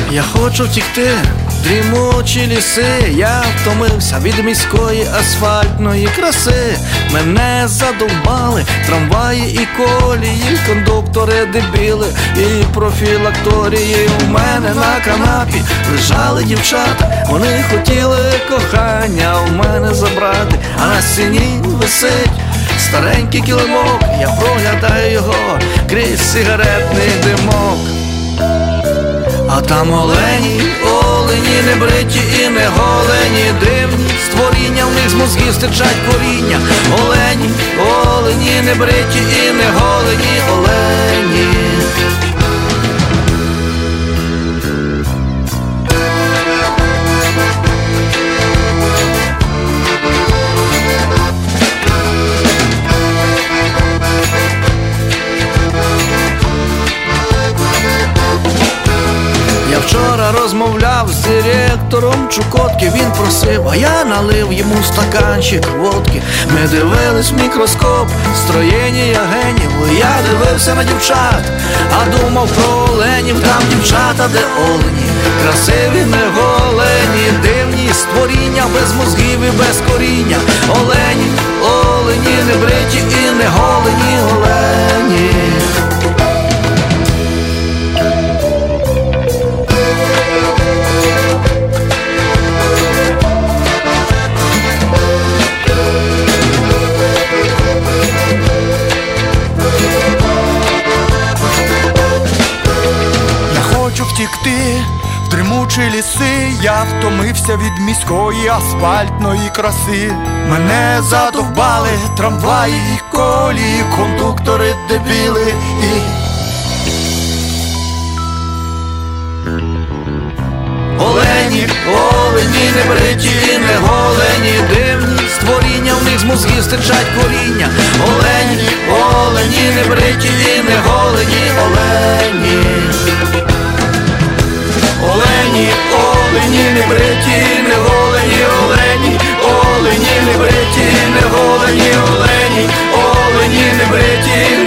Я хочу втікти в дрімучі ліси. Я втомився від міської асфальтної краси. Мене задовбали трамваї і колії, кондуктори дебіли і профілакторії. У мене на канапі лежали дівчата, вони хотіли кохання у мене забрати. А на стіні висить старенький килимок, я проглядаю його крізь сигаретний димок. А там олені, не бриті і не голені, дивні створіння, в них з мозгів стичать коріння. Олені, не бриті і не голені, олені. Я вчора розмовляв з директором Чукотки. Він просив, а я налив йому стаканчик водки. Ми дивились в мікроскоп строєння генів. Я дивився на дівчат, а думав про оленів. Там дівчата, де олені, красиві, не голені, дивні створіння, без мозгів і без коріння. Олені, не бриті і не голені, олені. Втікти в дрімучі ліси. Я втомився від міської асфальтної краси. Мене задовбали трамваї і колії, кондуктори дебіли і олені, не бриті і не голені, дивні створіння, в них з мозгів стичать коріння. Олені, не бриті і не голені, олені. Олені, не бриті, не голені, олені, не бриті, не голені, олені, не бриті.